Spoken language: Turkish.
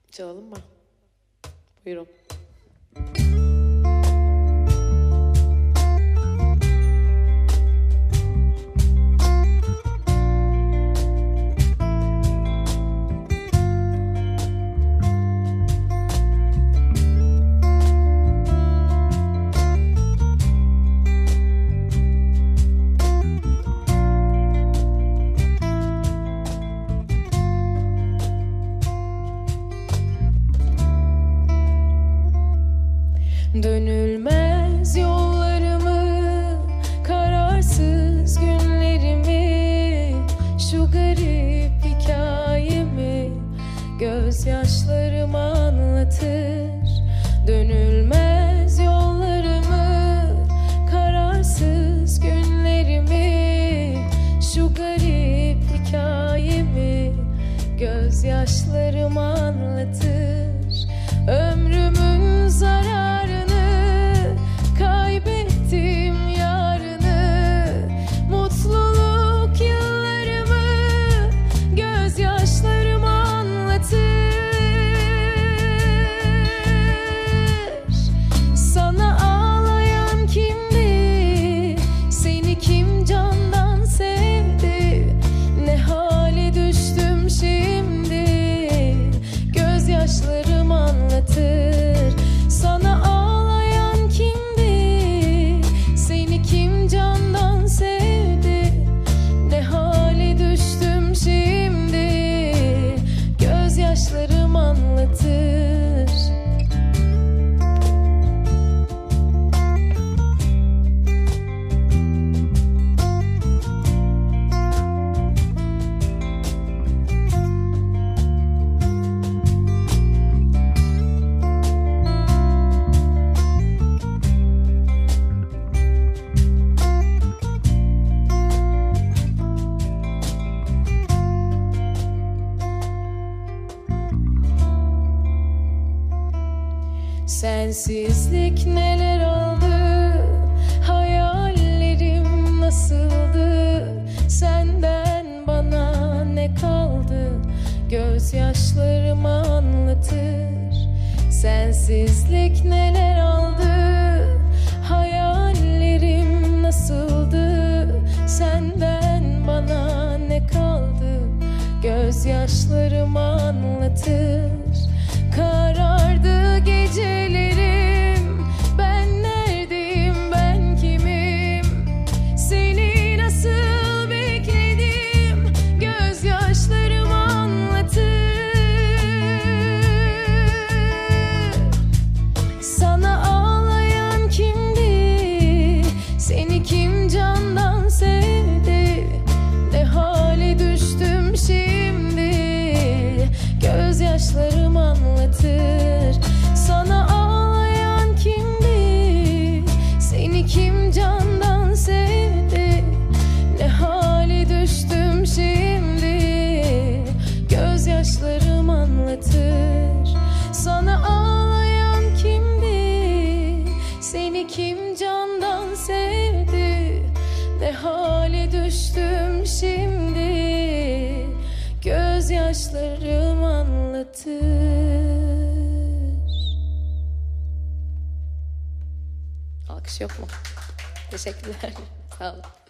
Çalalım mı? Buyurun. Dönülmez yollarımı, kararsız günlerimi, şu garip hikayemi gözyaşlarım anlatır. Dönülmez yollarımı, kararsız günlerimi, şu garip hikayemi gözyaşlarım anlatır. Ömrümün zararını, kaybettim yarını, mutluluk yıllarımı gözyaşlarım anlatır. Sana ağlayan kimdi? Seni kim candan sevdi? Ne hale düştüm şimdi? Gözyaşlarım anlatır. Sana ağlayan kimdi? Seni kim candan sevdi? Ne hale düştüm şimdi? Gözyaşlarım anlatır. Sensizlik neler oldu, hayallerim nasıldı, senden bana ne kaldı, gözyaşlarım anlatır. Sensizlik neler oldu, hayallerim nasıldı, senden bana ne kaldı, gözyaşlarım anlatır. Karardı gecelerim, ben neredeyim, ben kimim? Seni nasıl bekledim, gözyaşlarım anlatır. Sana ağlayan kimdi? Seni kim candan sevdi? Ne hale düştüm şimdi? Gözyaşlarım anlatır. Sana ağlayan kimdi? Seni kim candan sevdi? Ne hale düştüm şimdi? Gözyaşlarım anlatır. Sana ağlayan kimdi? Seni kim candan sevdi? Ne hale düştüm şimdi? Gözyaşlarım anlatır. Alkış yok mu? Teşekkürler. Sağ olun.